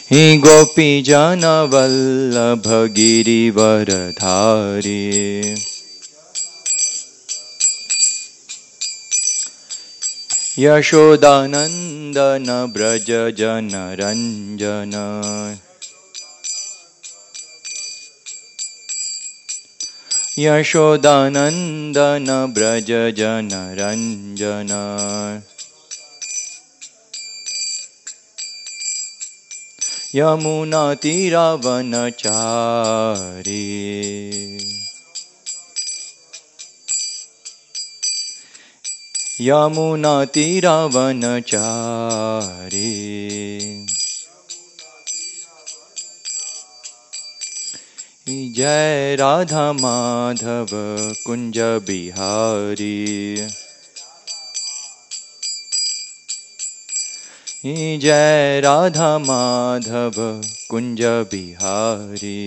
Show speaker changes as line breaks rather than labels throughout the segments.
हे गोपी जन वल्लभ गिरिवरधारी यशोदानंदन ब्रज जन रंजन यशोदानंदन ब्रज जन रंजन यमुना तीरावनचारी यमुना तीरावनचारी जय राधा माधव कुंज बिहारी जय राधा माधव कुंज बिहारी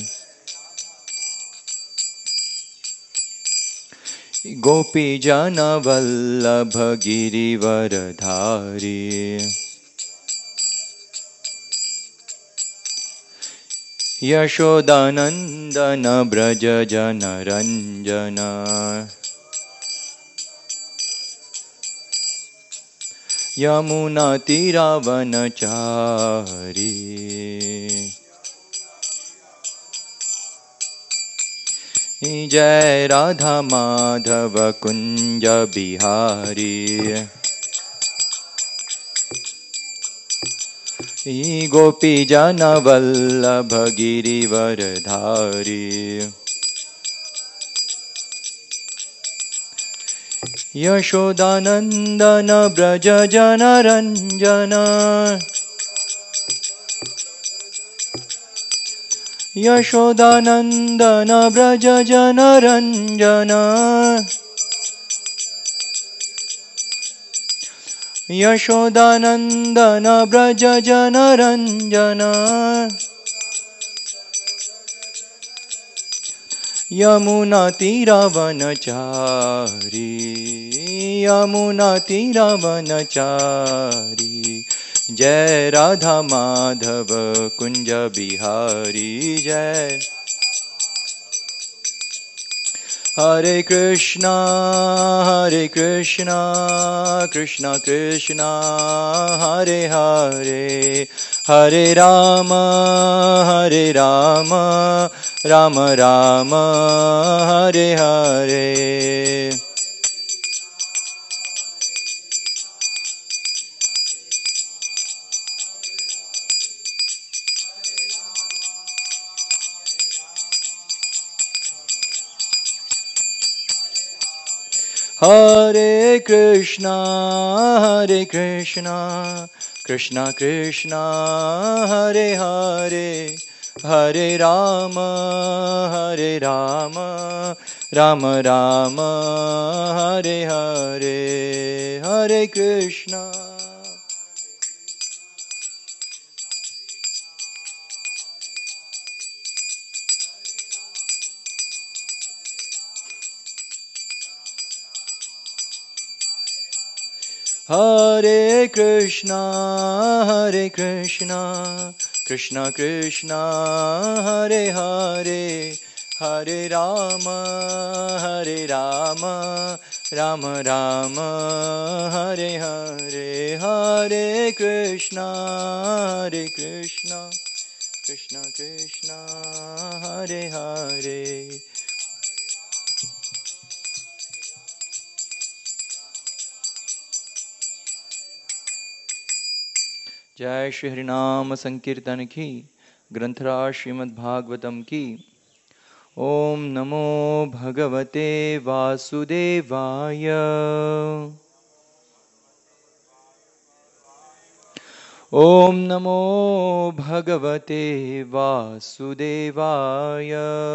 गोपी जन वल्लभ गिरिवरधारी यशोदानंदन ब्रज जन रंजन यमुना तीरावनचारी जय राधा माधव कुंज बिहारी गोपी जन वल्लभ गिरिवरधारी यशोदानंदन ब्रज जन रंजन यशोदानंदन ब्रज जन रंजन यशोदानंदन ब्रज जन रंजन यमुना तीरावनचारी यमुना तीरावनचारी जय राधा माधव कुंज बिहारी जय हरे कृष्णा कृष्णा कृष्णा हरे हरे हरे राम राम राम हरे हरे हरे कृष्णा कृष्णा कृष्णा हरे हरे हरे राम राम राम हरे हरे हरे कृष्णा हरे कृष्णा कृष्णा कृष्णा हरे हरे हरे राम राम राम हरे हरे हरे कृष्णा कृष्णा कृष्णा हरे हरे जय श्री हरिनाम संकीर्तन की ग्रंथराज श्रीमद् भागवतम की। ओम नमो भगवते वासुदेवाय। ओम नमो भगवते वासुदेवाय।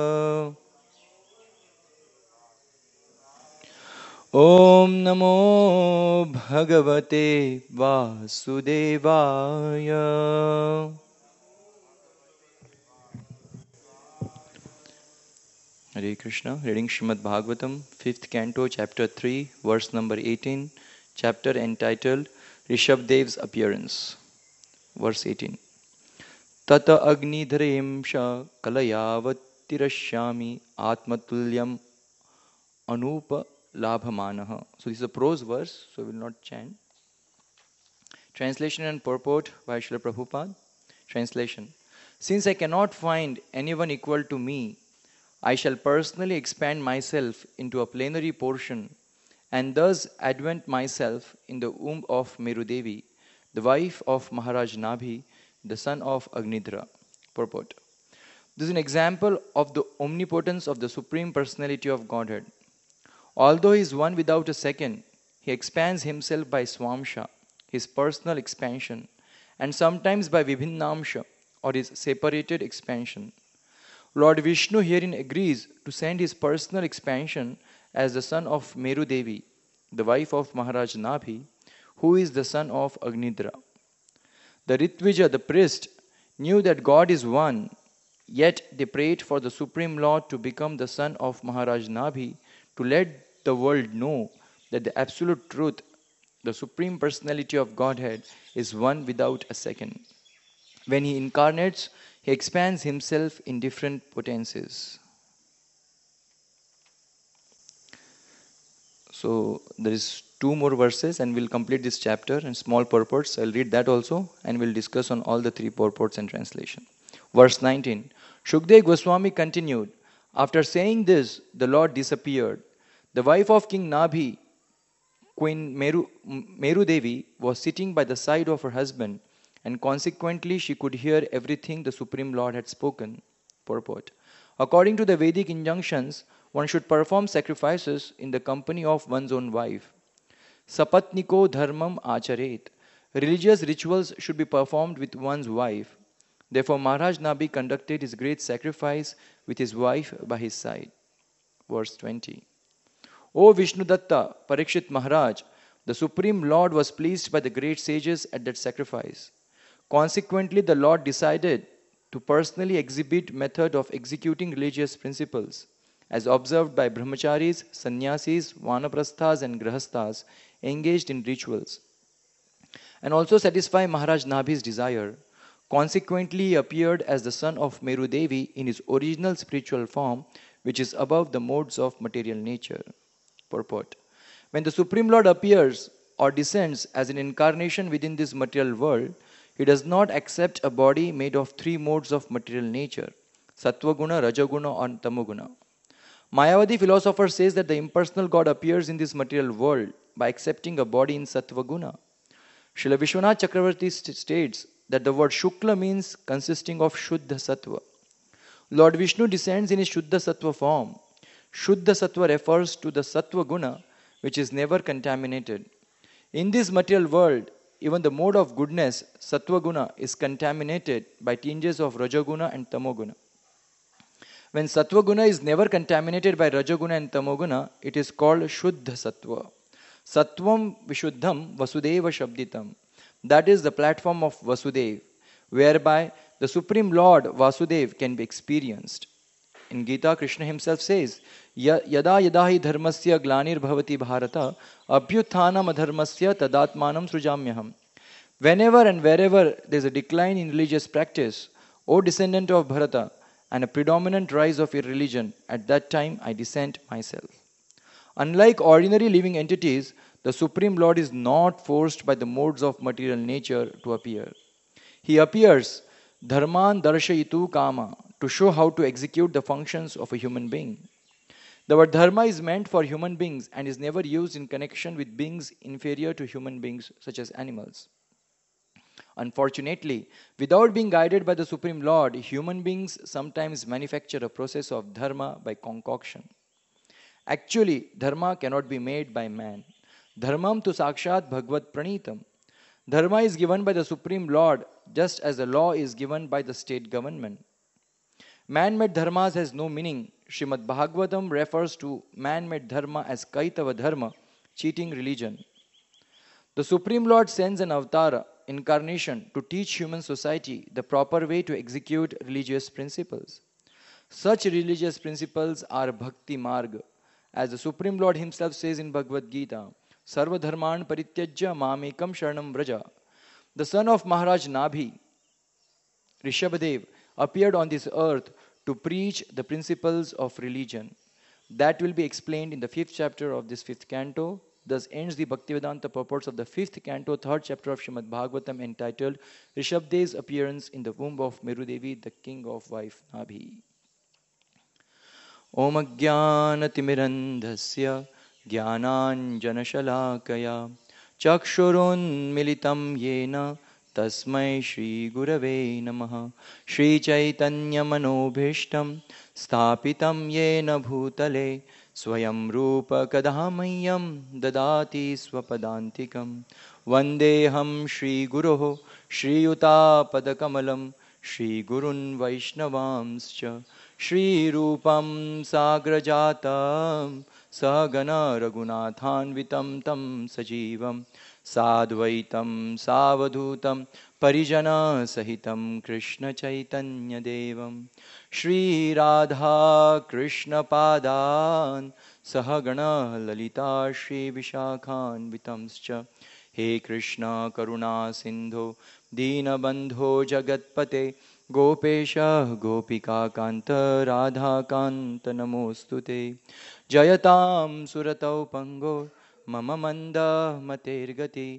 ओम नमो भगवते वासुदेवाय। Hare Krishna. Reading Srimad Bhagavatam, 5th Canto, Chapter 3, verse number 18, chapter entitled Rishabdev's Appearance. Verse 18. Tata agnidharemsha kalayavatirashyami atmatulyam anupa labhamanaha. So this is a prose verse, so we will not chant. Translation and purport by Srila Prabhupada. Translation. Since I cannot find anyone equal to me, I shall personally expand myself into a plenary portion and thus advent myself in the womb of Merudevi, the wife of Maharaj Nabhi, the son of Agnidhra. Purport. This is an example of the omnipotence of the Supreme Personality of Godhead. Although he is one without a second, he expands himself by Swamsha, his personal expansion, and sometimes by Vibhinnamsha, or his separated expansion. Lord Vishnu herein agrees to send his personal expansion as the son of Meru Devi, the wife of Maharaj Nabhi, who is the son of Agnidra. The Ritvija, the priest, knew that God is one, yet they prayed for the Supreme Lord to become the son of Maharaj Nabhi to let the world know that the absolute truth, the Supreme Personality of Godhead, is one without a second. When he incarnates, he expands himself in different potencies. So there is two more verses and we'll complete this chapter and small purports. I'll read that also and we'll discuss on all the three purports and translation. Verse 19. Shukdev Goswami continued, after saying this, the Lord disappeared. The wife of King Nabhi, Queen Meru Devi, was sitting by the side of her husband, and consequently she could hear everything the Supreme Lord had spoken. Purport. According to the Vedic injunctions, one should perform sacrifices in the company of one's own wife. Sapatniko dharmam acharet. Religious rituals should be performed with one's wife. Therefore, Maharaj Nabhi conducted his great sacrifice with his wife by his side. Verse 20. O Vishnudatta, Parikshit Maharaj, the Supreme Lord was pleased by the great sages at that sacrifice. Consequently, the Lord decided to personally exhibit method of executing religious principles, as observed by brahmacharis, sannyasis, vanaprasthas and grahasthas engaged in rituals, and also satisfy Maharaj Nabhi's desire. Consequently, he appeared as the son of Meru Devi in his original spiritual form, which is above the modes of material nature. Purport. When the Supreme Lord appears or descends as an incarnation within this material world, he does not accept a body made of three modes of material nature, Sattva-guna, Rajaguna and Tamoguna. Mayavadi philosopher says that the impersonal God appears in this material world by accepting a body in Sattva-guna. Srila Vishwanath Chakravarti states that the word Shukla means consisting of Shuddha Sattva. Lord Vishnu descends in his Shuddha Sattva form. Shuddha Sattva refers to the Sattva Guna, which is never contaminated. In this material world, even the mode of goodness, Sattva Guna, is contaminated by tinges of Rajaguna and Tamoguna. When Sattva Guna is never contaminated by Rajaguna and Tamoguna, it is called Shuddha Sattva. Sattvam Vishuddham Vasudeva Shabditam. That is the platform of Vasudev, whereby the Supreme Lord Vasudev can be experienced. In Gita, Krishna himself says, Yada yada hi dharmasya glanir bhavati bharata abhyuthanam adharmasya tadatmanam srujamyaham. Whenever and wherever there is a decline in religious practice, O descendant of Bharata, and a predominant rise of irreligion, at that time I descend myself. Unlike ordinary living entities, the Supreme Lord is not forced by the modes of material nature to appear. He appears, dharman darshayitu kama, to show how to execute the functions of a human being. The word dharma is meant for human beings and is never used in connection with beings inferior to human beings, such as animals. Unfortunately, without being guided by the Supreme Lord, human beings sometimes manufacture a process of dharma by concoction. Actually, dharma cannot be made by man. Dharmam tu sakshat bhagavad pranitam. Dharma is given by the Supreme Lord just as the law is given by the state government. Man-made dharmas has no meaning. Srimad Bhagavatam refers to man-made dharma as kaitava dharma, cheating religion. The Supreme Lord sends an avatar, incarnation, to teach human society the proper way to execute religious principles. Such religious principles are bhakti marga. As the Supreme Lord himself says in Bhagavad Gita, Sarva dharman parityajya mamekam sharanam vraja. The son of Maharaj Nabhi, Rishabhadev appeared on this earth to preach the principles of religion. That will be explained in the fifth chapter of this fifth canto. Thus ends the Bhaktivedanta purports of the fifth canto, third chapter of Srimad Bhagavatam, entitled Rishabdev's appearance in the womb of Merudevi, the king of wife Nabhi. Om Ajnanatimirandhasya Jnananjanashalakaya Chakshurunmilitam Yena Tasmai Shri Gurave Namaha Shri Chaitanya Manobhishtam Sthapitam Yena Bhutale Swayam Rupa Kadamayyam Dadati Swapadantikam Vandeham Shri Guroho Shri Yuta Padakamalam Shri Gurun Vaishnavamscha Shri Rupam Sagrajatam Sagana Raghunathanvitam Tam Sajivam Sadvaitam Savadhutam Parijana Sahitam Krishna Chaitanya Devam Shri Radha Krishna Padan Sahagana Lalita Shri Vishakhan Vitamscha He Krishna Karuna Sindho Dina Bandho Jagatpate Gopesha Gopika Kanta Radha Kanta Namostute Jayatam Suratau Pango Mama Manda Matergati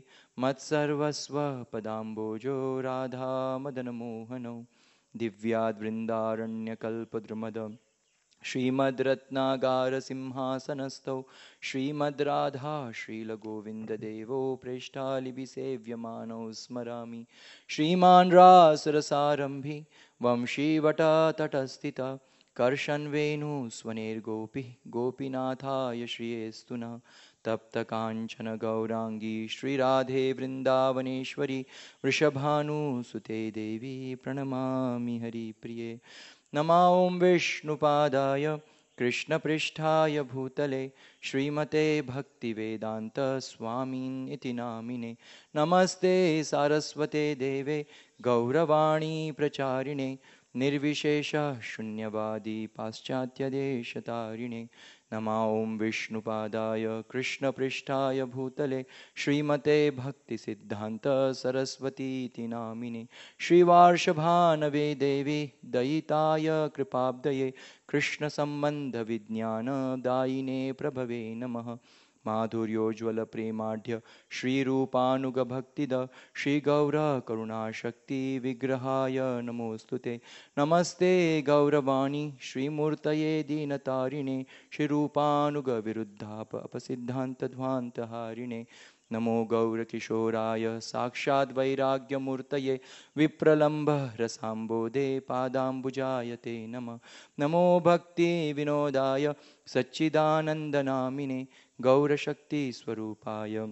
Matsarvasva Padambojo Radha Madanamohano Divyad Vrindaranya Kalpadrumadam Srimad Ratnagara Simhasanastau Srimad Radha Srila Govinda Devo Preshtali Visevyamano Smarami Shriman Rasarasarambhi Vamshi Vata Tatastita Karshan Venu Swaner Gopi Gopinathaya Shri Estuna Tapta Kanchana Gaurangi Shri Radhe Vrindavaneshwari Vrishabhanu Sute Devi Pranamami Hari Priye Nama Om Vishnupadaya Krishna Pristhaya Bhutale Srimate Bhakti Vedanta Swamin Iti Namine Namaste Saraswate Deve Gauravani Pracharine Nirvishesha Shunyavadi Paschatya Deshatarine Nama Om Vishnupadaya Krishna Pristhaya Bhutale Srimate Bhakti Siddhanta Saraswati Iti Namine Shri Varshabhanave Devi Dayitaya Kripabdaye Krishna Sambandha Vijnana Daine Prabhave Namaha Madhuryojwala Premadhya Shri Rupanuga Bhaktida Shri Gaura Karuna Shakti Vigrahaya Namostute Namaste Gauravani Shri Murtaye Dinatarine Shri Rupanuga Viruddhapa Apasiddhanta Dhvanta Harine Namo Gaura Kishoraya Sakshad Vairagya Murtaye Vipralambha Rasambode Padambujayate Nama Namo Bhakti Vinodaya Satchidananda Namine Gaura Shakti Swarupaya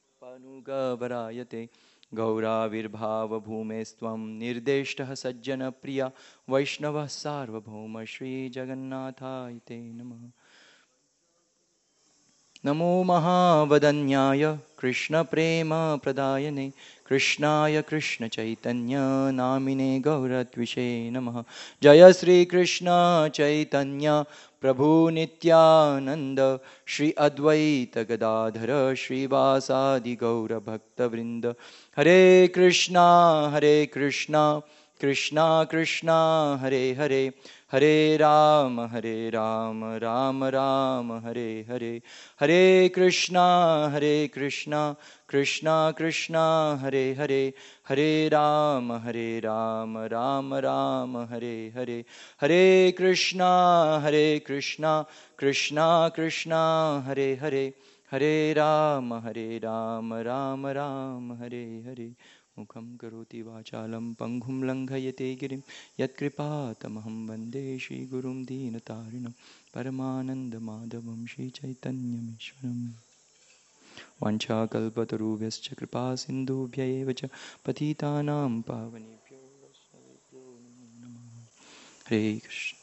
Panuga Varayate Gaura Virbhava Bhumestvam Nirdeshtaha Sajjana Priya Vaishnava Sarvabhauma Shri Jagannathayate Namaha Namo Mahavadanyaya Krishna Prema Pradayane Krishnaya Krishna Chaitanya Namine Gauratvishe Namaha Jaya Sri Krishna Chaitanya Prabhu Nityananda Shri Advaita Gadadhara Shri Vasadi Gaura Bhakta Vrinda Hare Krishna Krishna Krishna Hare Hare Hare Rama Rama Rama Hare Hare Hare Krishna Krishna Krishna Hare Hare Hare Rama Rama Rama Hare Hare Hare Krishna Krishna Krishna Hare Hare Hare Rama Rama Rama Hare Hare Mukham karoti vachalam panghum langhayate girim yatkripatamaham vande Shri Gurum Dinatarinam Paramananda Madhavam Shri Chaitanyam Ishwaram Vancha kalpatarubhyascha kripa sindhubhya eva cha patitanam pavanebhyo vaishnavebhyo namo namah. Hare Krishna.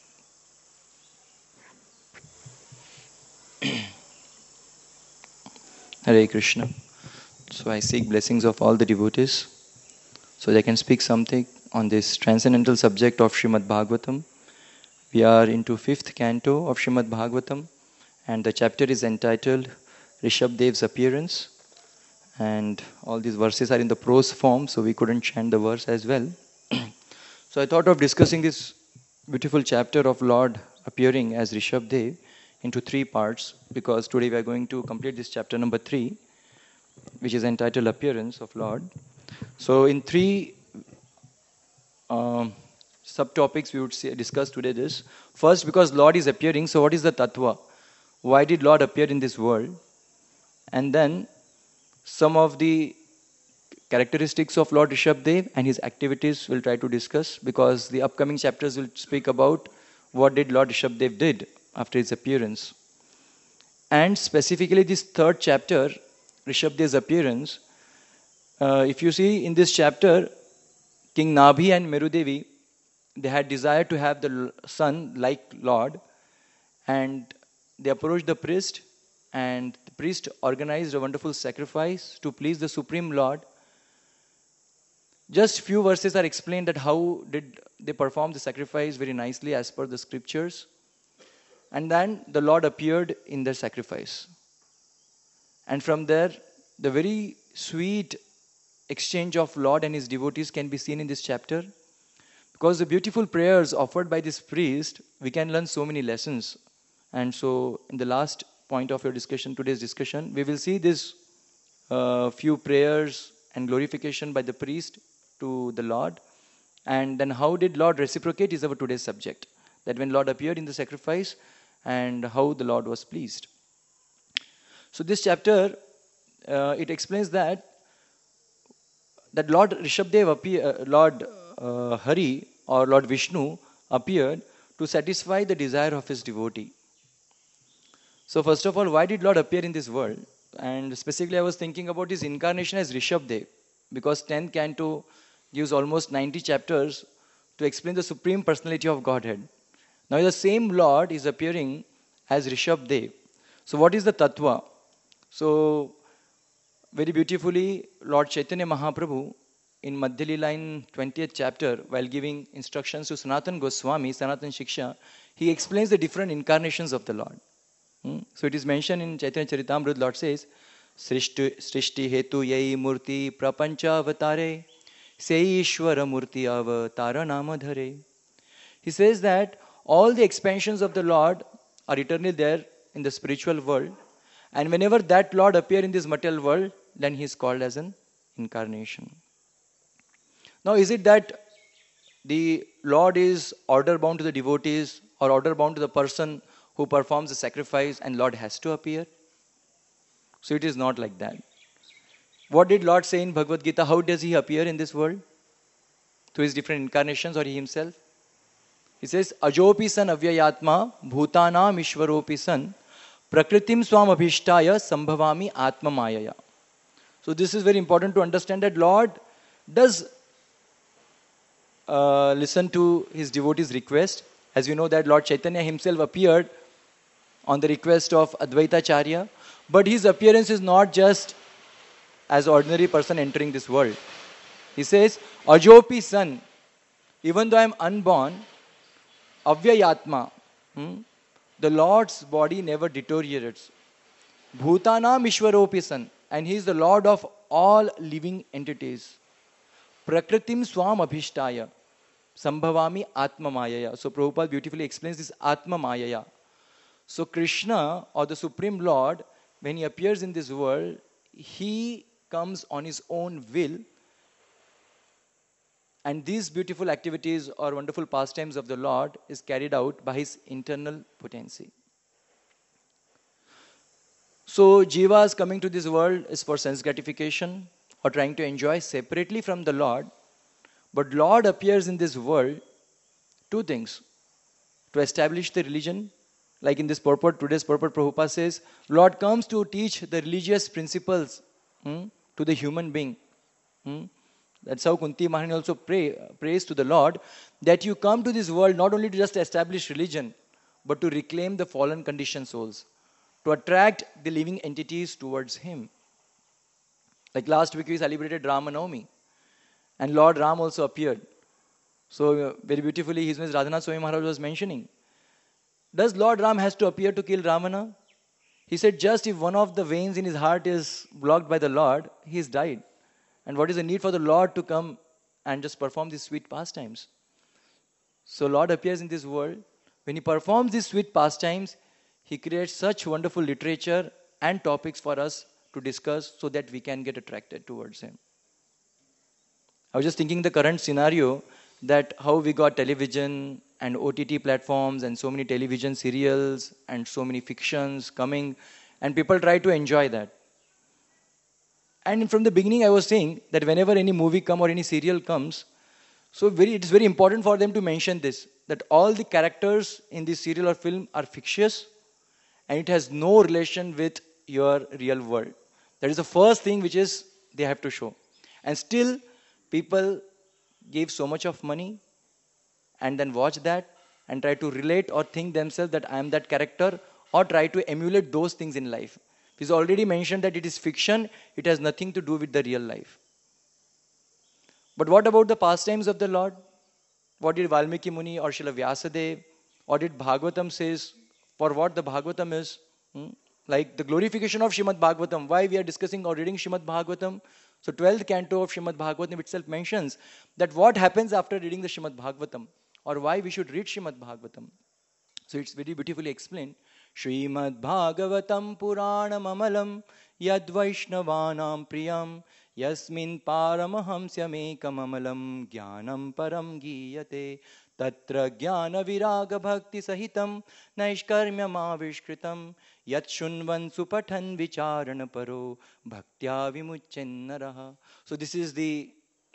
Hare Krishna. So I seek blessings of all the devotees so they can speak something on this transcendental subject of Srimad Bhagavatam. We are into fifth canto of Srimad Bhagavatam and the chapter is entitled Rishabdev's Appearance, and all these verses are in the prose form, so we couldn't chant the verse as well. So I thought of discussing this beautiful chapter of Lord appearing as Rishabdev into three parts, because today we are going to complete this chapter number 3, which is entitled Appearance of Lord. So in three um, subtopics we would discuss today this. First, because Lord is appearing, so what is the Tattva? Why did Lord appear in this world? And then some of the characteristics of Lord Rishabdev and his activities we'll try to discuss, because the upcoming chapters will speak about what did Lord Rishabdev did after his appearance. And specifically this third chapter, Rishabdev's appearance, if you see in this chapter, King Nabhi and Merudevi, they had desire to have the son like Lord, and they approached the priest, and the priest organized a wonderful sacrifice to please the Supreme Lord. Just few verses are explained that how did they perform the sacrifice very nicely as per the scriptures. And then the Lord appeared in their sacrifice. And from there, the very sweet exchange of Lord and his devotees can be seen in this chapter. Because the beautiful prayers offered by this priest, we can learn so many lessons. And so in the last point of your discussion, today's discussion, we will see this few prayers and glorification by the priest to the Lord. And then how did Lord reciprocate is our today's subject. That when Lord appeared in the sacrifice and how the Lord was pleased. So this chapter, it explains that Lord Rishabdev Lord Hari or Lord Vishnu appeared to satisfy the desire of his devotee. So first of all, why did Lord appear in this world? And specifically I was thinking about his incarnation as Rishabdev, because 10th canto gives almost 90 chapters to explain the Supreme Personality of Godhead. Now the same Lord is appearing as Rishabdev. So what is the Tattva? So very beautifully Lord Chaitanya Mahaprabhu in Madhya Leela in 20th chapter, while giving instructions to Sanatan Goswami, Sanatan Shiksha, he explains the different incarnations of the Lord. So it is mentioned in Chaitanya Charitamrita, Lord says, Srishti Hetu Yai Murti Prapancha Avatare Se Ishvara Murti Avatara Namadhare. He says that all the expansions of the Lord are eternally there in the spiritual world, and whenever that Lord appears in this material world, then he is called as an incarnation. Now is it that the Lord is order bound to the devotees or order bound to the person who performs the sacrifice and Lord has to appear? So it is not like that. What did Lord say in Bhagavad Gita? How does he appear in this world? Through his different incarnations or he himself? He says, Ajopi san avyayatma bhutanam ishvaropi san prakritim swam abhishtaya sambhavami atma mayaya. So this is very important to understand that Lord does listen to his devotees' request. As you know that Lord Chaitanya himself appeared on the request of Advaita Charya, but his appearance is not just as ordinary person entering this world. He says, Ajopi san, even though I am unborn, avyayatma, the Lord's body never deteriorates. Bhutanam ishvaropi san, and he is the Lord of all living entities. Prakritim swam abhishtaya, sambhavami atma mayaya. So Prabhupada beautifully explains this atma mayaya. So Krishna or the Supreme Lord, when he appears in this world, he comes on his own will, and these beautiful activities or wonderful pastimes of the Lord is carried out by his internal potency. So jivas coming to this world is for sense gratification or trying to enjoy separately from the Lord. But Lord appears in this world, two things: to establish the religion, like in this purport, today's purport, Prabhupada says, Lord comes to teach the religious principles to the human being. That's how Kunti Maharani also prays to the Lord, that you come to this world not only to just establish religion, but to reclaim the fallen conditioned souls, to attract the living entities towards him. Like last week we celebrated Ramanavami, and Lord Ram also appeared. So very beautifully His Highness Radhanath Swami Maharaj was mentioning, does Lord Ram has to appear to kill Ravana? He said just if one of the veins in his heart is blocked by the Lord, he is died. And what is the need for the Lord to come and just perform these sweet pastimes? So Lord appears in this world. When he performs these sweet pastimes, he creates such wonderful literature and topics for us to discuss so that we can get attracted towards him. I was just thinking the current scenario that how we got television and OTT platforms and so many television serials and so many fictions coming, and people try to enjoy that. And from the beginning, I was saying that whenever any movie come or any serial comes, it is very important for them to mention this, that all the characters in this serial or film are fictitious and it has no relation with your real world. That is the first thing which is they have to show. And still, people give so much of money and then watch that and try to relate or think themselves that I am that character or try to emulate those things in life. It's already mentioned that it is fiction, it has nothing to do with the real life. But what about the pastimes of the Lord? What did Valmiki Muni or Srila Vyasadeva or did Bhagavatam says for what the Bhagavatam is? Like the glorification of Srimad Bhagavatam. Why we are discussing or reading Srimad Bhagavatam? So 12th canto of Srimad Bhagavatam itself mentions that what happens after reading the Srimad Bhagavatam or why we should read Srimad Bhagavatam. So it's very beautifully explained. Srimad Bhagavatam Puranam Amalam Yad Vaishnavanam Priyam Yasmin Paramahamsyam Ekam Amalam Jnanam Param Giyate Tatra Jnana Viraga Bhakti Sahitam Naishkarmyam Avishkritam Yat Shunvan Supathan Vicharana Paro Bhaktya Vimuccennaraha. So this is the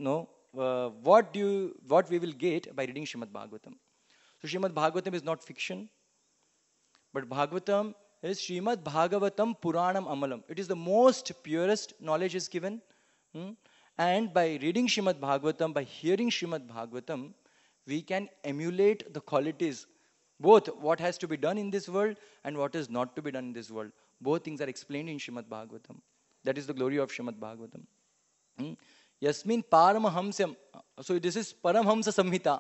what we will get by reading Srimad Bhagavatam. So Srimad Bhagavatam is not fiction, but Bhagavatam is Srimad Bhagavatam Puranam Amalam. It is the most purest knowledge is given. And by reading Srimad Bhagavatam, by hearing Srimad Bhagavatam, we can emulate the qualities, both what has to be done in this world and what is not to be done in this world. Both things are explained in Srimad Bhagavatam. That is the glory of Srimad Bhagavatam. Yasmin Paramahamsam. So this is Paramhamsa Samhita.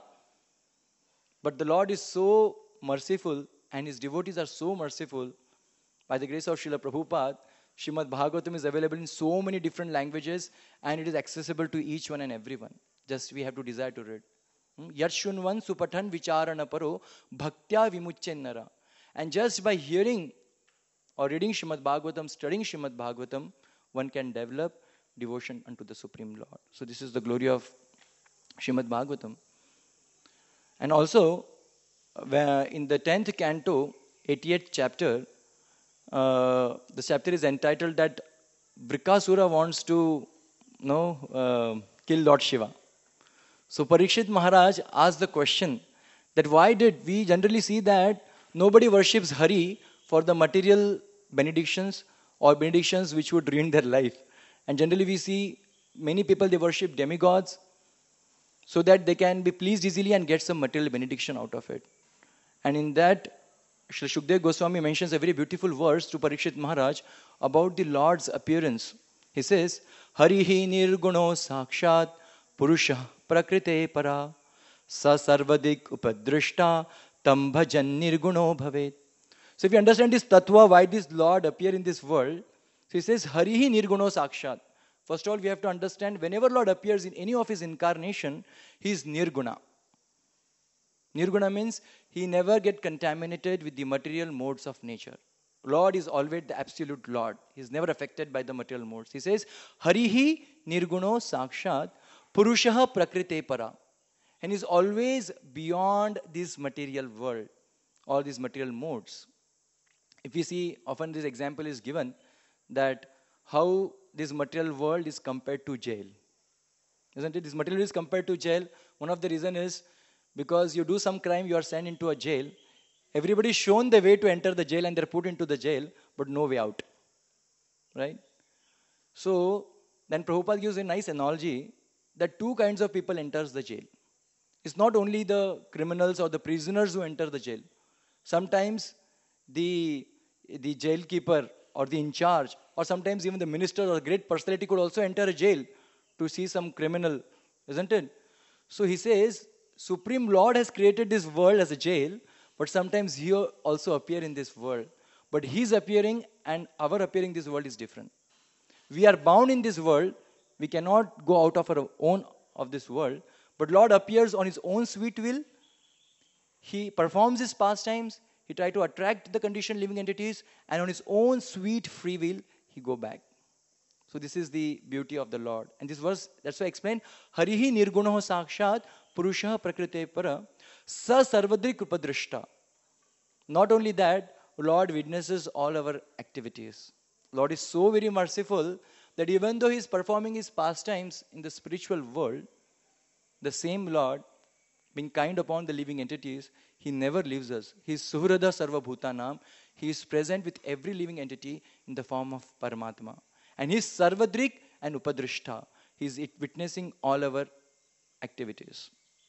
But the Lord is so merciful and his devotees are so merciful. By the grace of Srila Prabhupada, Srimad Bhagavatam is available in so many different languages and it is accessible to each one and everyone. Just we have to desire to read. Yarshunvan supathan vicharana paro bhaktya vimuccennara. And just by hearing or reading Srimad Bhagavatam, studying Srimad Bhagavatam, one can develop devotion unto the Supreme Lord. So this is the glory of Srimad Bhagavatam. And also, in the 10th canto, 88th chapter, the chapter is entitled that Brikasura wants to kill Lord Shiva. So Parikshit Maharaj asked the question that why did we generally see that nobody worships Hari for the material benedictions or benedictions which would ruin their life. And generally we see many people, they worship demigods so that they can be pleased easily and get some material benediction out of it. And in that, Shri Shukdev Goswami mentions a very beautiful verse to Parikshit Maharaj about the Lord's appearance. He says, Harihi nirguno sakshat purusha prakrite para sa sarvadik upadrishta tam bhajan nirguno bhavet. So if you understand this tattva, why this Lord appear in this world, so he says, Harihi nirguno sakshat. First of all, we have to understand whenever Lord appears in any of his incarnation, he is nirguna. Nirguna means he never get contaminated with the material modes of nature. Lord is always the absolute Lord. He is never affected by the material modes. He says, Harihi nirguno sakshat purushaha prakrite para. And he is always beyond this material world or these material modes. If we see, often this example is given that how this material world is compared to jail. Isn't it? This material is compared to jail. One of the reasons is because you do some crime, you are sent into a jail. Everybody is shown the way to enter the jail and they're put into the jail, but no way out. Right? So, then Prabhupada gives a nice analogy that two kinds of people enters the jail. It's not only the criminals or the prisoners who enter the jail. Sometimes the jailkeeper or the in charge or sometimes even the minister or a great personality could also enter a jail to see some criminal, isn't it? So he says, Supreme Lord has created this world as a jail, but sometimes he also appear in this world. But his appearing and our appearing in this world is different. We are bound in this world. We cannot go out of our own of this world. But Lord appears on his own sweet will He performs his pastimes, he tries to attract the conditioned living entities, and on his own sweet free will, he go back. So this is the beauty of the Lord. And this verse, that's why I explained, Harihi nirgunaho sakshat purusha prakrite para sa sarvadrik upadrishta. Not only that, Lord witnesses all our activities. Lord is so very merciful that even though he is performing his pastimes in the spiritual world, the same Lord, being kind upon the living entities, he never leaves us. He is Suhrada Sarva Bhutanam. He is present with every living entity in the form of Paramatma. And he is Sarvadrik and Upadrishta. He is witnessing all our activities.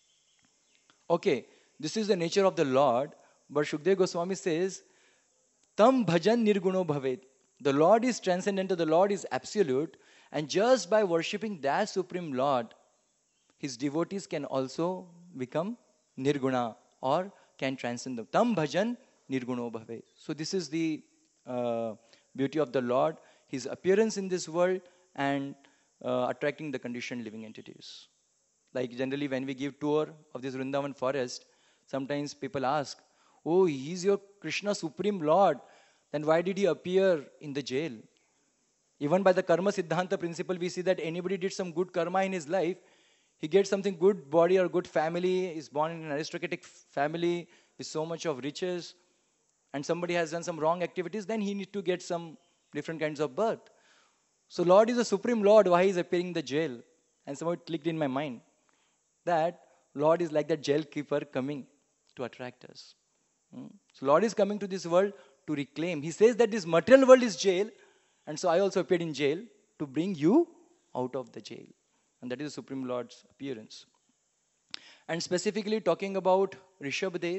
Okay, this is the nature of the Lord. But Shukdev Goswami says, Tam bhajan nirguno bhavet. The Lord is transcendental, the Lord is absolute. And just by worshipping that Supreme Lord, his devotees can also become nirguna or can transcend them. Tam bhajan nirguno bhavet. So this is the beauty of the Lord, his appearance in this world and attracting the conditioned living entities. Like generally when we give tour of this Vrindavan forest, sometimes people ask, oh, he is your Krishna Supreme Lord, then why did he appear in the jail? Even by the Karma Siddhanta principle, we see that anybody did some good karma in his life, he gets something good body or good family, is born in an aristocratic family with so much of riches, and somebody has done some wrong activities, then he needs to get some different kinds of birth. So Lord is the Supreme Lord, why he is appearing in the jail? And somehow it clicked in my mind that Lord is like that jail keeper coming to attract us. So Lord is coming to this world to reclaim. He says that this material world is jail, and so I also appeared in jail to bring you out of the jail. And that is the Supreme Lord's appearance. And specifically talking about Rishabhadev,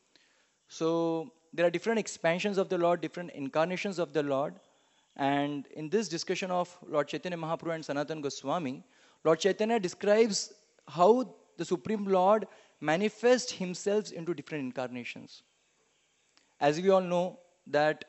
so there are different expansions of the Lord, different incarnations of the Lord. And in this discussion of Lord Chaitanya Mahaprabhu and Sanatana Goswami, Lord Chaitanya describes how the Supreme Lord manifests himself into different incarnations. As we all know that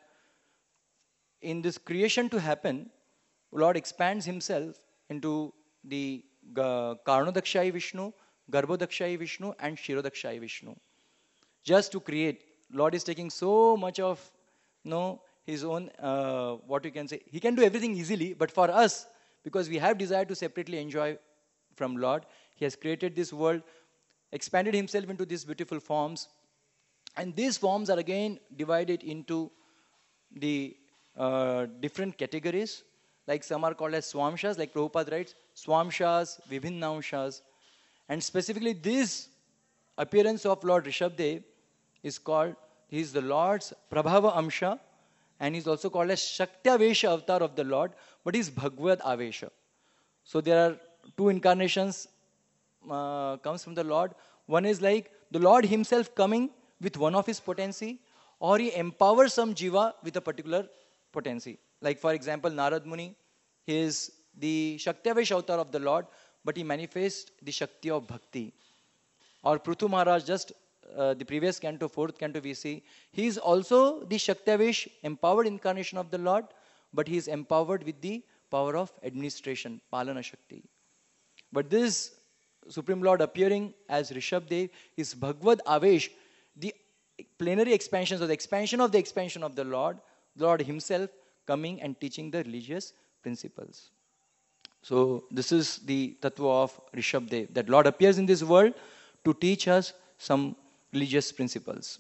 in this creation to happen, Lord expands himself into the Karnodakshayi Vishnu, Garbhodakshayi Vishnu and Shirodakshayi Vishnu. Just to create, Lord is taking so much of his own, what you can say, he can do everything easily, but for us, because we have desire to separately enjoy from Lord, he has created this world, expanded himself into these beautiful forms, and these forms are again divided into the different categories. Like some are called as Swamshas, like Prabhupada writes, Swamshas, Vibhinnamshas. And specifically this appearance of Lord Rishabdev is called, he is the Lord's Prabhava Amsha, and he is also called as Shaktavesha avatar of the Lord, but he is Bhagavad Avesha. So there are two incarnations comes from the Lord. One is like the Lord himself coming with one of his potency, or he empowers some jiva with a particular potency. Like for example, Narad Muni, he is the Shaktavesh avatar of the Lord, but he manifests the Shakti of Bhakti. Or Prithu Maharaj, just the previous canto, fourth canto we see, he is also the Shaktavesh empowered incarnation of the Lord, but he is empowered with the power of administration, Palana Shakti. But this Supreme Lord appearing as Rishabdev is Bhagavad Avesh, the plenary expansions or the expansion of the Lord himself coming and teaching the religious principles. So this is the tattva of Rishabdev, that Lord appears in this world to teach us some religious principles.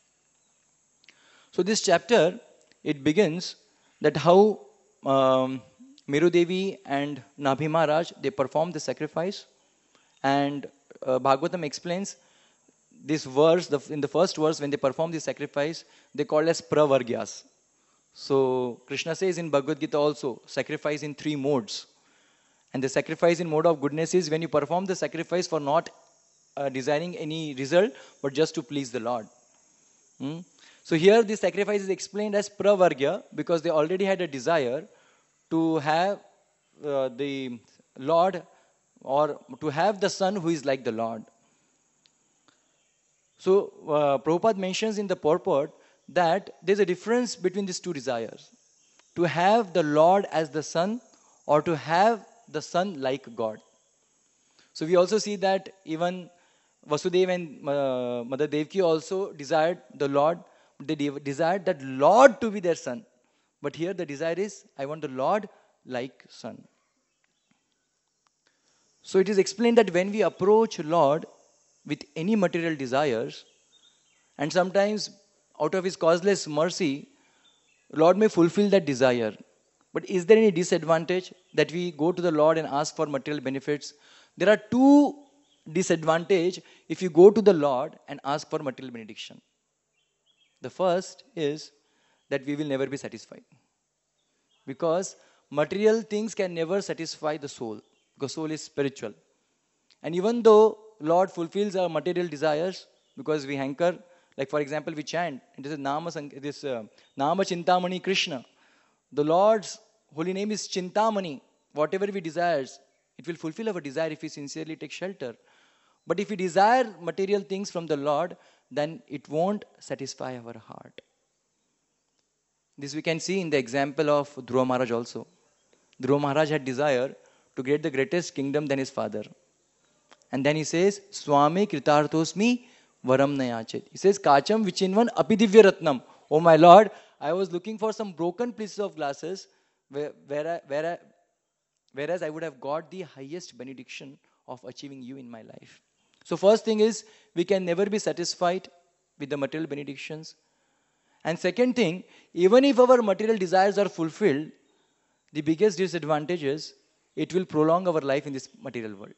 So this chapter, it begins that how Meru Devi and Nabhi Maharaj, they perform the sacrifice. And Bhagavatam explains this verse, in the first verse, when they perform the sacrifice, they call as pravargyas. So Krishna says in Bhagavad Gita also, sacrifice in three modes. And the sacrifice in mode of goodness is when you perform the sacrifice for not desiring any result, but just to please the Lord. So here the sacrifice is explained as pravargya, because they already had a desire to have the Lord, or to have the son who is like the Lord. So Prabhupada mentions in the purport that there is a difference between these two desires. To have the Lord as the son, or to have the son like God. So we also see that even Vasudeva and Mother Devaki also desired the Lord. They desired that Lord to be their son. But here the desire is, I want the Lord like son. So it is explained that when we approach Lord with any material desires, and sometimes out of His causeless mercy, Lord may fulfill that desire. But is there any disadvantage that we go to the Lord and ask for material benefits? There are two disadvantages if you go to the Lord and ask for material benediction. The first is that we will never be satisfied. Because material things can never satisfy the soul. Because soul is spiritual. And even though Lord fulfills our material desires, because we hanker, like for example, we chant, and this is Nama Chintamani Krishna. The Lord's holy name is Chintamani. Whatever we desire, it will fulfill our desire if we sincerely take shelter. But if we desire material things from the Lord, then it won't satisfy our heart. This we can see in the example of Dhruva Maharaj also. Dhruva Maharaj had desire to get the greatest kingdom than his father. And then he says, Swami Kritarthosmi Varam Nayachit. He says, Kacham Vichinvan Apidivya Ratnam. Oh my Lord, I was looking for some broken pieces of glasses whereas I would have got the highest benediction of achieving you in my life. So first thing is, we can never be satisfied with the material benedictions. And second thing, even if our material desires are fulfilled, the biggest disadvantage is it will prolong our life in this material world.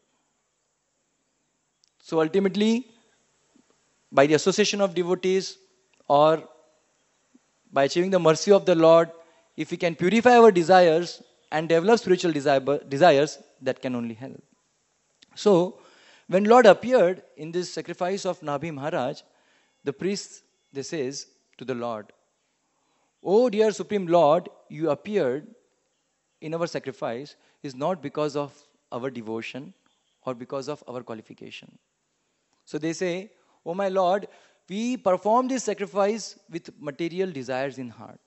So ultimately, by the association of devotees or by achieving the mercy of the Lord, if we can purify our desires and develop spiritual desires, that can only help. So, when Lord appeared in this sacrifice of Nabhi Maharaj, the priest, they says to the Lord, "Oh dear Supreme Lord, you appeared in our sacrifice is not because of our devotion or because of our qualification." So they say, "Oh my Lord, we perform this sacrifice with material desires in heart."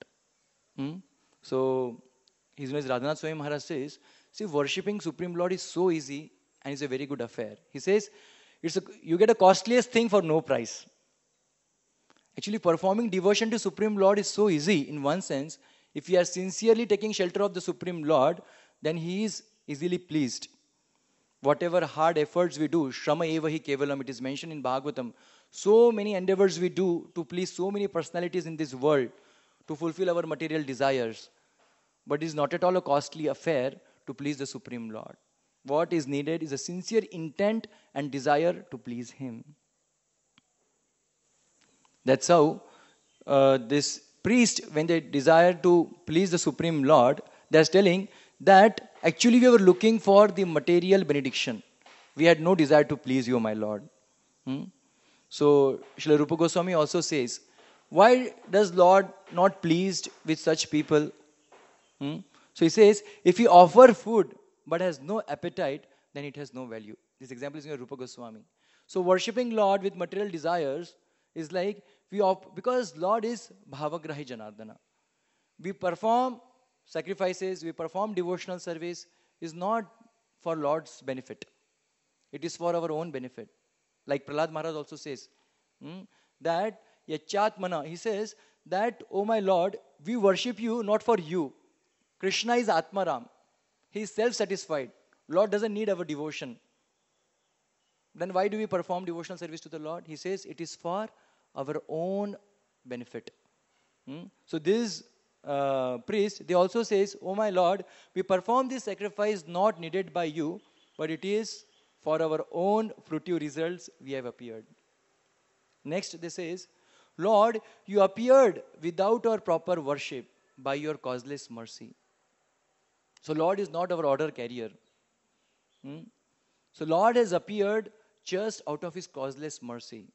So His Holiness Radhanath Swami Maharaj says, see, worshipping Supreme Lord is so easy and it's a very good affair. He says, you get a costliest thing for no price. Actually, performing devotion to Supreme Lord is so easy in one sense. If we are sincerely taking shelter of the Supreme Lord, then He is easily pleased. Whatever hard efforts we do, Shrama eva hi kevalam, it is mentioned in Bhagavatam. So many endeavors we do to please so many personalities in this world, to fulfill our material desires. But it is not at all a costly affair to please the Supreme Lord. What is needed is a sincere intent and desire to please Him. That's how this priest, when they desire to please the Supreme Lord, they are telling that actually we were looking for the material benediction. We had no desire to please you, my Lord. So Srila Rupa Goswami also says, why does Lord not pleased with such people? So he says, if he offer food but has no appetite, then it has no value. This example is in Rupa Goswami. So worshipping Lord with material desires is like, because Lord is Bhavagrahi Janardana. We perform sacrifices, we perform devotional service is not for Lord's benefit. It is for our own benefit. Like Prahlad Maharaj also says, that Yachatmana, he says that, oh my Lord, we worship you not for you. Krishna is Atmaram. He is self-satisfied. Lord doesn't need our devotion. Then why do we perform devotional service to the Lord? He says it is for our own benefit. So this priest, they also says, oh my Lord, we perform this sacrifice not needed by you, but it is for our own fruitive results we have appeared. Next they says, Lord, you appeared without our proper worship by your causeless mercy. So Lord is not our order carrier. So Lord has appeared just out of His causeless mercy.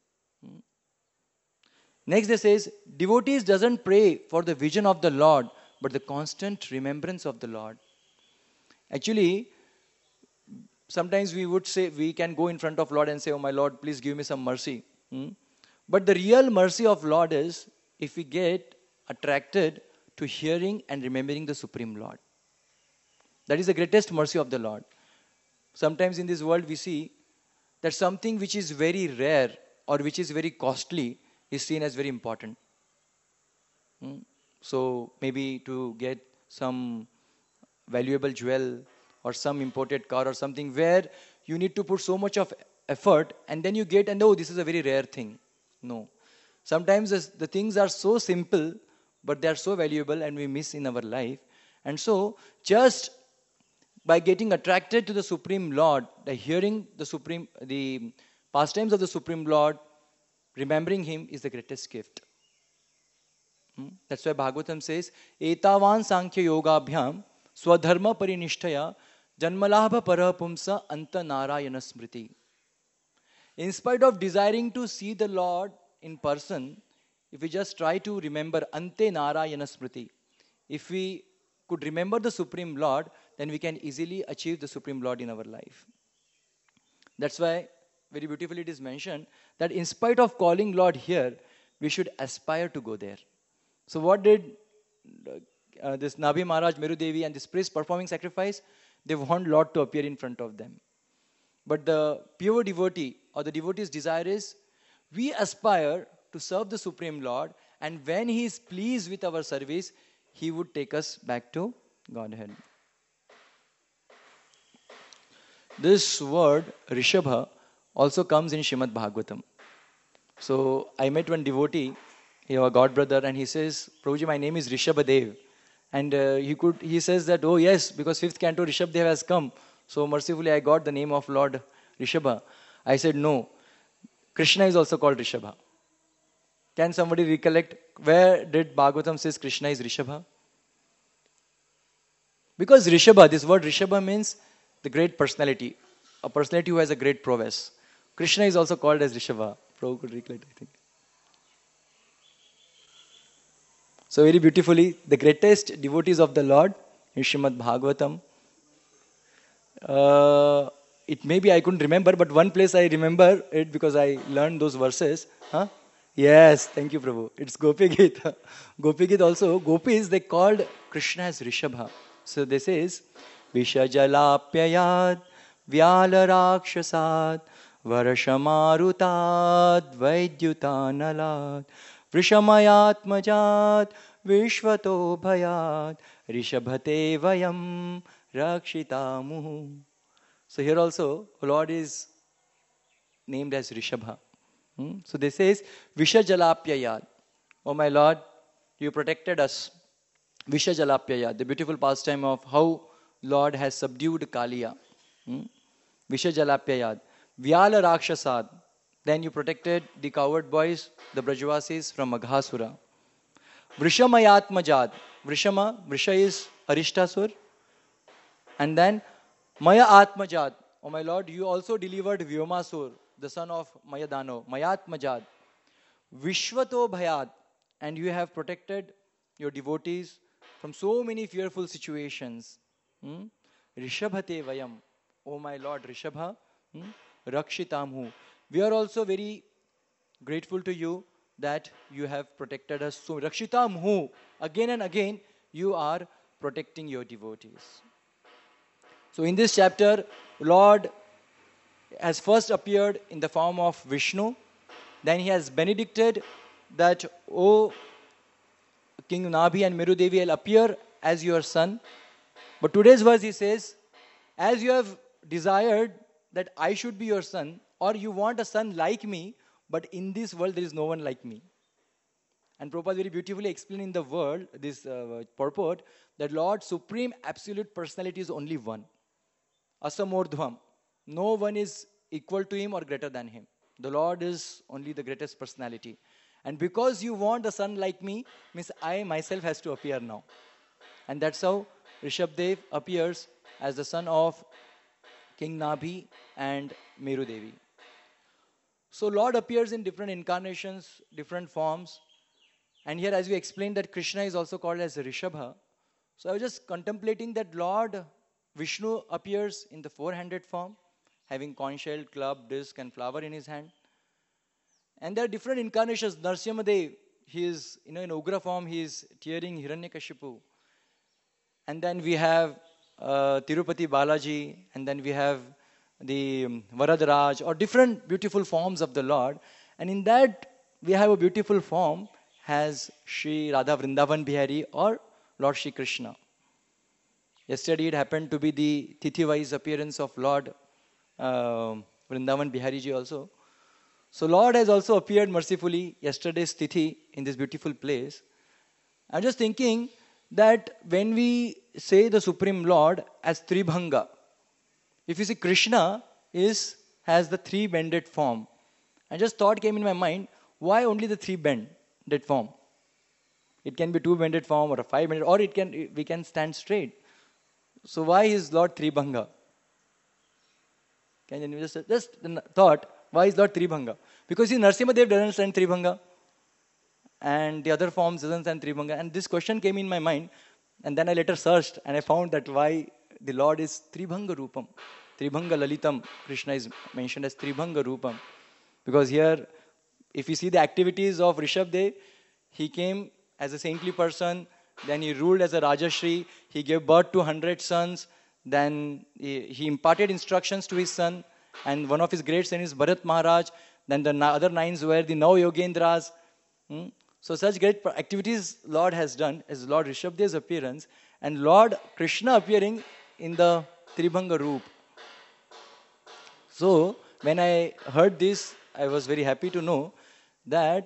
Next they says, devotees doesn't pray for the vision of the Lord, but the constant remembrance of the Lord. Actually, sometimes we would say, we can go in front of Lord and say, oh my Lord, please give me some mercy. But the real mercy of Lord is if we get attracted to hearing and remembering the Supreme Lord. That is the greatest mercy of the Lord. Sometimes in this world we see that something which is very rare or which is very costly is seen as very important. So maybe to get some valuable jewel or some imported car or something where you need to put so much of effort and then you get and oh, this is a very rare thing. No. Sometimes the things are so simple but they are so valuable and we miss in our life. And so just by getting attracted to the Supreme Lord, by hearing the pastimes of the Supreme Lord, remembering Him is the greatest gift. That's why Bhagavatam says, Etavan Sankhya Yogabhyam Swadharma Parinishtaya Janmalabha Parapumsa Anta Narayana Smriti. In spite of desiring to see the Lord in person, if we just try to remember Ante Narayana Smriti, if we could remember the Supreme Lord, then we can easily achieve the Supreme Lord in our life. That's why very beautifully it is mentioned that in spite of calling Lord here, we should aspire to go there. So what did this Nabhi Maharaj, Meru Devi and this priest performing sacrifice? They want Lord to appear in front of them. But the pure devotee or the devotee's desire is we aspire to serve the Supreme Lord, and when He is pleased with our service, He would take us back to Godhead. This word Rishabha also comes in Shrimad Bhagavatam. So I met one devotee, a god brother, and he says, Prabhuji, my name is Rishabhadev. And he says that, oh yes, because 5th canto Rishabhadev has come. So mercifully I got the name of Lord Rishabha. I said, no, Krishna is also called Rishabha. Can somebody recollect where did Bhagavatam says Krishna is Rishabha? Because Rishabha, this word Rishabha means the great personality, a personality who has a great prowess. Krishna is also called as Rishabha. Prabhu could recollect, I think. So very beautifully, the greatest devotees of the Lord in Srimad Bhagavatam. It may be I couldn't remember, but one place I remember it because I learned those verses. Huh? Yes, thank you, Prabhu. It's Gopi Gita. Gopi Gita also, Gopis, they called Krishna as Rishabha. So this is Vishajalapyayad Vyala Rakshasad Varashamarutad Vaidyutanalad Vrishamayatmajat Vishvato Bhayat Rishabhate Vayam Rakshitamuhu. So here also, Lord is named as Rishabha. So this says, Vishajalapyayad. Oh my Lord, you protected us. Vishajalapyayad, the beautiful pastime of how Lord has subdued Kaliya. Vishajalapyayad. Vyala Rakshasad. Then you protected the coward boys, the Brajavasis from Maghasura. Vrishamayatmajad. Vrisha is Arishtasur. And then Maya Atmajad. Oh my Lord, you also delivered Vyomasur, the son of Mayadano. Mayatmajad. Vishvato Bhayad. And you have protected your devotees from so many fearful situations. Rishabhate Vayam. Oh my Lord, Rishabha. Rakshitamhu. We are also very grateful to you that you have protected us. So Rakshitamhu. Again and again, you are protecting your devotees. So in this chapter, Lord has first appeared in the form of Vishnu. Then He has benedicted that, O King Nabhi and Meru Devi, I'll appear as your son. But today's verse He says, as you have desired that I should be your son, or you want a son like me, but in this world there is no one like me. And Prabhupada very beautifully explained in the world, this purport, that Lord Supreme Absolute Personality is only one. Asamordhvam. No one is equal to Him or greater than Him. The Lord is only the greatest personality. And because you want a son like me, means I myself has to appear now. And that's how Rishabdev appears as the son of King Nabhi and Meru Devi. So Lord appears in different incarnations, different forms. And here as we explained that Krishna is also called as Rishabha. So I was just contemplating that Lord Vishnu appears in the four-handed form, having conch shell, club, disc and flower in his hand. And there are different incarnations. Narsimhadev, he is in Ugra form, he is tearing Hiranyakashipu. And then we have Tirupati Balaji, and then we have the Varadaraj, or different beautiful forms of the Lord. And in that, we have a beautiful form as Sri Radha Vrindavan Bihari or Lord Shri Krishna. Yesterday it happened to be the Tithi-wise appearance of Lord Vrindavan Bihari ji also. So Lord has also appeared mercifully yesterday's Tithi in this beautiful place. I'm just thinking that when we say the Supreme Lord as Tribhanga, if you see Krishna has the three bended form. And just thought came in my mind, why only the three bended form? It can be two bended form or a five bended, or we can stand straight. So why is Lord Tribhanga? Can you just thought, why is Lord Tribhanga? Because Narasimha Dev doesn't stand Tribhanga, and the other forms doesn't stand Tribhanga. And this question came in my mind, and then I later searched and I found that why the Lord is Tribhanga Rupam. Tribhanga Lalitam, Krishna is mentioned as Tribhanga Rupam. Because here, if you see the activities of Rishabdev, he came as a saintly person, then he ruled as a Rajashri, he gave birth to 100 sons, then he imparted instructions to his son, and one of his great sons is Bharat Maharaj, then the other 9 were the Nau Yogendras. So such great activities Lord has done as Lord Rishabdev's appearance, and Lord Krishna appearing in the Tribhanga Roop. So when I heard this, I was very happy to know that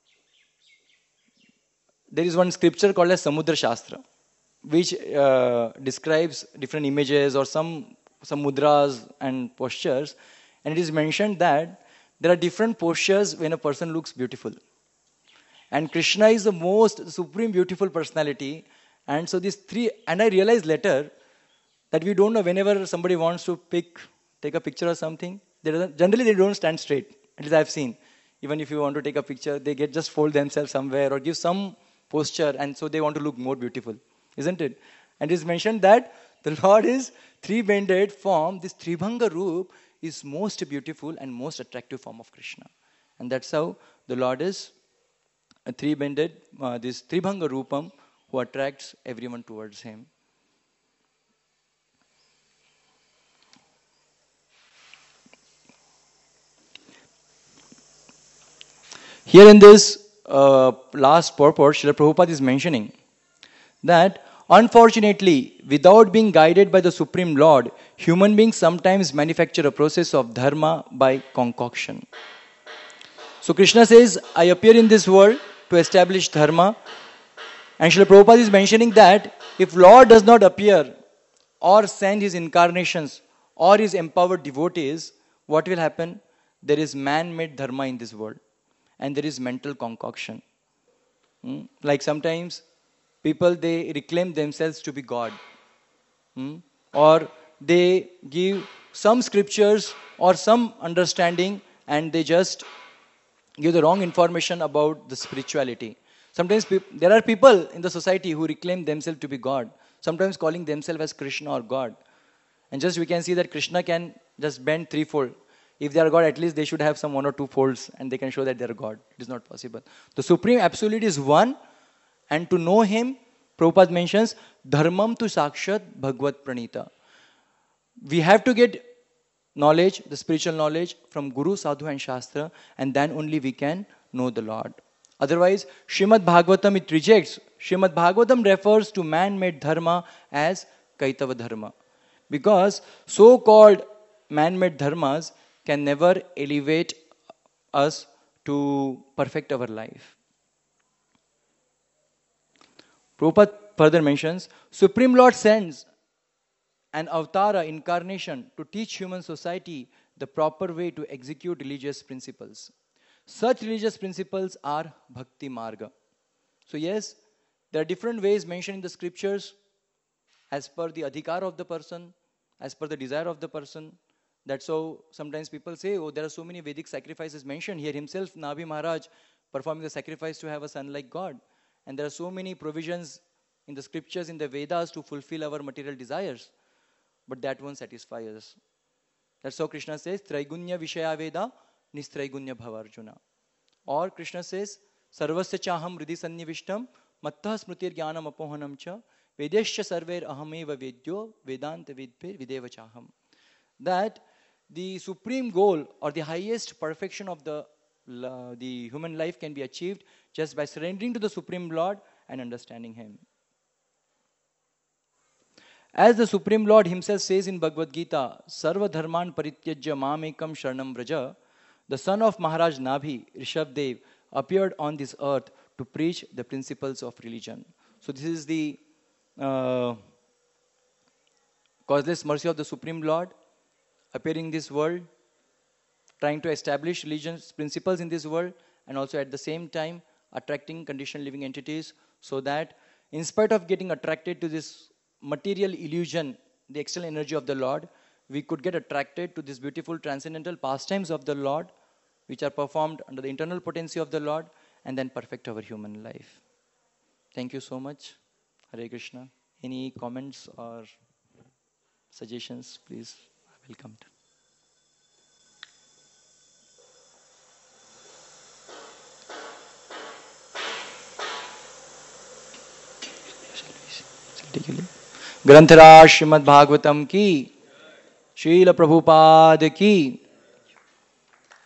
there is one scripture called as Samudra Shastra, which describes different images or some mudras and postures, and it is mentioned that there are different postures when a person looks beautiful. And Krishna is the supreme beautiful personality, and so these three, and I realized later that we don't know, whenever somebody wants to take a picture or something, generally they don't stand straight. At least I've seen. Even if you want to take a picture, they just fold themselves somewhere or give some posture, and so they want to look more beautiful, isn't it? And it is mentioned that the Lord is three-bended form. This Tribhanga Roop is most beautiful and most attractive form of Krishna. And that's how the Lord is a three-bended, this Tribhanga Roopam, who attracts everyone towards him. Here in this last purport, Srila Prabhupada is mentioning that unfortunately, without being guided by the Supreme Lord, human beings sometimes manufacture a process of dharma by concoction. So Krishna says, I appear in this world to establish dharma. And Srila Prabhupada is mentioning that if Lord does not appear or send his incarnations or his empowered devotees, what will happen? There is man-made dharma in this world. And there is mental concoction. Like sometimes people, they reclaim themselves to be God. Or they give some scriptures or some understanding, and they just give the wrong information about the spirituality. Sometimes there are people in the society who reclaim themselves to be God, sometimes calling themselves as Krishna or God. And just we can see that Krishna can just bend threefold. If they are God, at least they should have some 1 or 2 folds, and they can show that they are God. It is not possible. The Supreme Absolute is one, and to know Him, Prabhupada mentions, Dharmam tu sakshat bhagvat pranita. We have to get knowledge, the spiritual knowledge, from Guru, Sadhu and Shastra, and then only we can know the Lord. Otherwise, Srimad Bhagavatam, it rejects. Srimad Bhagavatam refers to man-made dharma as Kaitava dharma. Because so-called man-made dharmas can never elevate us to perfect our life. Prabhupada further mentions, Supreme Lord sends an avatara incarnation to teach human society the proper way to execute religious principles. Such religious principles are Bhakti Marga. So yes, there are different ways mentioned in the scriptures as per the adhikar of the person, as per the desire of the person. That's how sometimes people say, oh, there are so many Vedic sacrifices mentioned here. Himself, Nabhi Maharaj, performing the sacrifice to have a son like God. And there are so many provisions in the scriptures, in the Vedas, to fulfill our material desires. But that won't satisfy us. That's how Krishna says, Traigunya Vishaya Veda, Nistraigunya Bhavarjuna. Or Krishna says, Sarvasya Chaham Hridi Sannivishtam, Mattha Smritir Jnanam Apohanam Cha, Vedesya Sarver Ahameva Vedyo, Vedanta Vidbir Videva Chaham. That the supreme goal or the highest perfection of the human life can be achieved just by surrendering to the Supreme Lord and understanding Him. As the Supreme Lord Himself says in Bhagavad Gita, Sarva Dharman Parityajya Mamekam Sharanam Vraja, the son of Maharaj Nabhi, Rishabdev, appeared on this earth to preach the principles of religion. So this is the causeless mercy of the Supreme Lord appearing in this world, trying to establish religion's principles in this world, and also at the same time attracting conditioned living entities, so that in spite of getting attracted to this material illusion, the external energy of the Lord, we could get attracted to these beautiful transcendental pastimes of the Lord, which are performed under the internal potency of the Lord, and then perfect our human life. Thank you so much. Hare Krishna. Any comments or suggestions, please? Welcome. ग्रंथराज Shrimad Bhagavatam की, श्रील प्रभुपाद की,